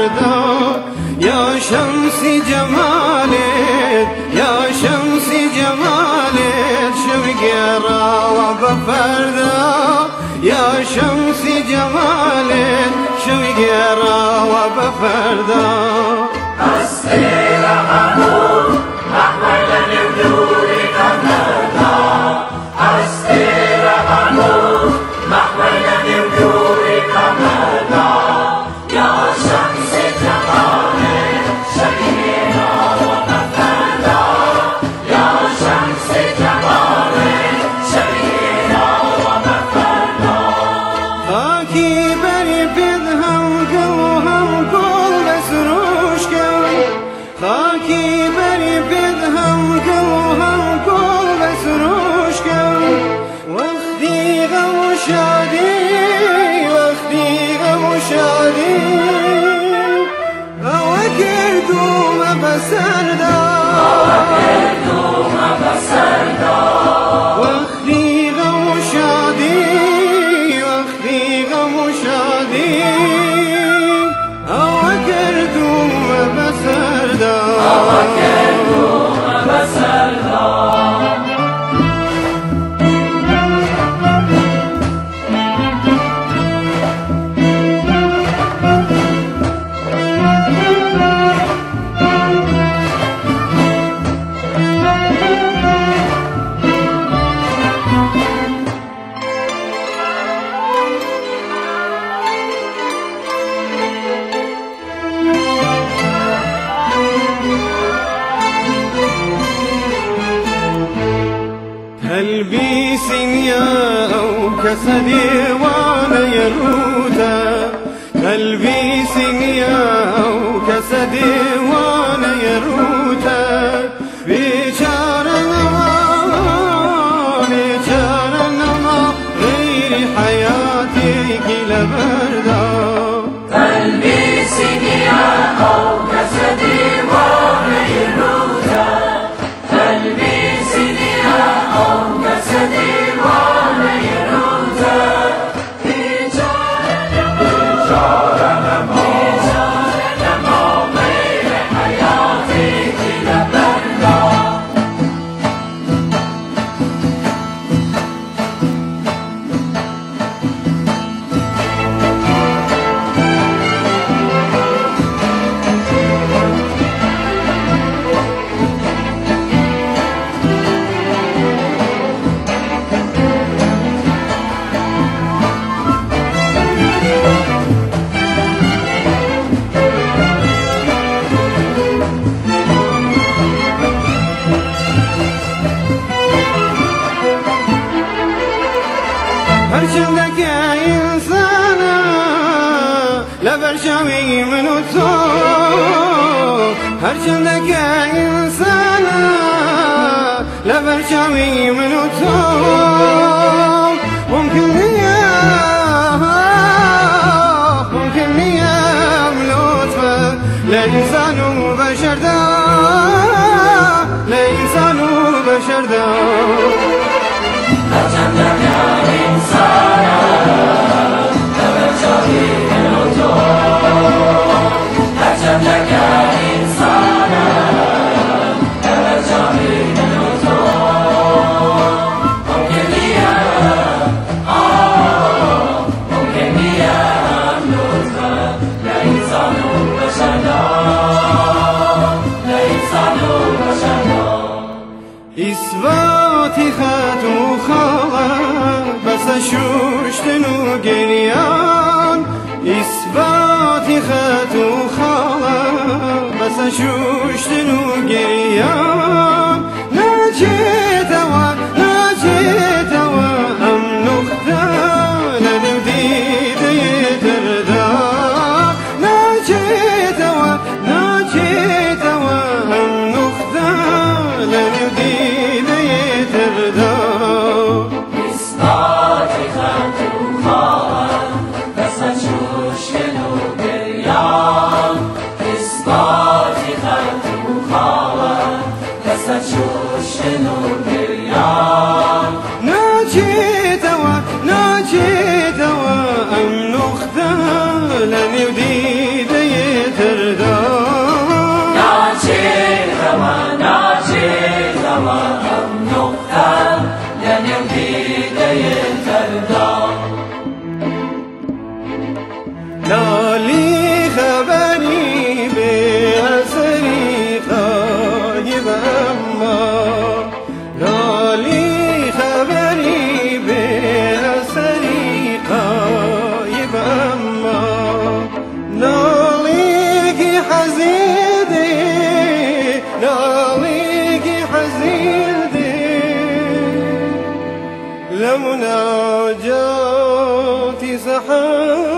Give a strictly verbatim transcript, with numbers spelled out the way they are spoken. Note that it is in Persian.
فردا یا شمسی جمالت یا شمسی جمالت شو گرا و بفردا یا شمسی جمالت شو گرا و بفردا أسئلة أمور أحوال النور كمدا أسئلة أمور أحوال النور كمدا يا شمس جمالك شهيرا وبفردا يا شمس جمالك شهيرا وبفردا خاكي بري بدهم قلهم كل مسروش خاكي بري بدهم قلهم كل مسروش واخدي غم شادي واخدي غم شادي اوكر دوم بسردا أوكر دوم بسردا واخدي غم شادي واخدي غم شادي اوكر دوم بسردا أوكر دوم بسردا قلبي سنيا أو كسدي وانا يروتا قلبي سنيا أو كسدي وانا يروتا بيشارة نما بيشارة نما غير حياتي كلا بردا قلبي سنيا أو كسدي وانا يروتا قلبي سنيا أو كسدي وانا يروتا بيشارة نما بيشارة نما غير حياتي كلا بردا هرشندك يا إنسانا لبرشاوي من الصوت هرشندك يا إنسانا لبرشاوي من الصوت ممكن يا ممكن يا ملوتفك لا إنسان وبشر دا لا إنسان وبشر دا هرشندك يا إنسانا لبرشاوي من الصوت هرشندك يا إنسانا لبرشاوي من الصوت ممكن يا آه ممكن يا لطفك لا إنسان وبشر دا لا إنسان وبشر دا إثباتي خاتو خاله بس شوشتن و گریان إثباتي خاتو خاله بس شوشتن و گریان ناجيتوا ناجيتوا أم نخدا لدو ديد يتردا ناجيتوا ناجيتوا أم نخدا لدو ديد يتردا إثباتي خاتو خاله بس شوشتن و گریان إثباتي خاتو خاله بس شوشتن و خبری به اثری غایب اما لالی خبری به اثری غایب اما لالی کی حزیده لالی کی حزیده لمناجاتي سحاب